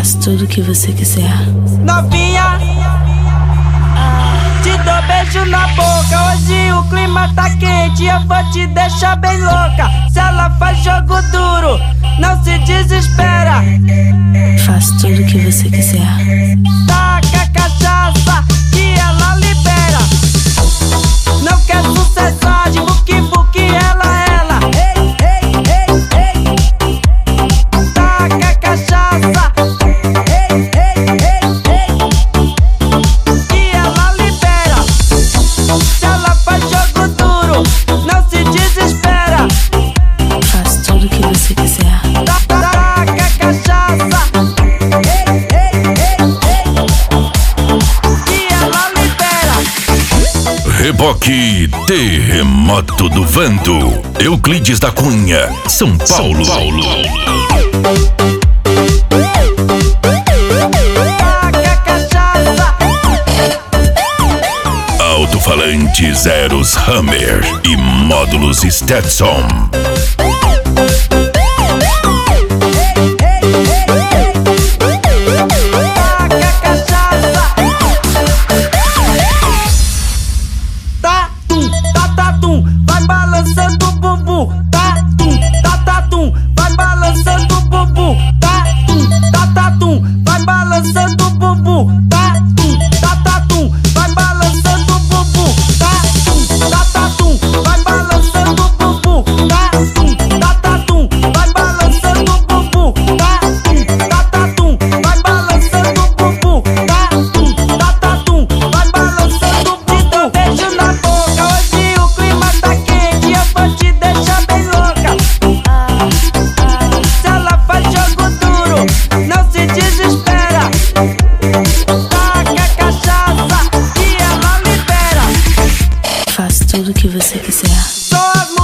Faz tudo o que você quiser. Novinha, te dou beijo na boca. Hoje o clima tá quente, eu vou te deixar bem louca. Se ela faz jogo duro, não se desespera. Faz tudo o que você quiser. Taca a cachaça que ela libera. Não quer sucessagem, vuki vuki, ela. Ei, ei, ei, ei. Taca a cachaça. Ei, ei, ei, ei. Que ela libera. Se ela faz jogo duro, não se desespera. Faz tudo o que você quiser. Taca a cachaça. Ei, ei, ei, ei. Que ela libera. Reboque Terremoto do Vento, Euclides da Cunha, São Paulo. Taca a cachaça. Alto-falantes Eros Hammer e módulos Stetson. Taca a cachaça. Tatum, tatatum, vai balançando o bumbum. Tatum, tatatum, vai balançando o bumbum. Tatum, tatatum, vai balançando o bumbum. Tatum, tatatum, vai balançando o bumbum. Tatum, tatatum, vai balançando o bumbum. Tatum, tatatum, vai balançando o bumbum. Tatum, tatatum, vai balançando o bumbum. Tatum, tatatum, vai balançando o bumbum. Te dou beijo na boca, hoje o clima tá quente, eu vou te deixar bem louca. Se ela faz jogo duro, não se desespera. Taca a cachaça que ela libera. Faz tudo o que você quiser. Só as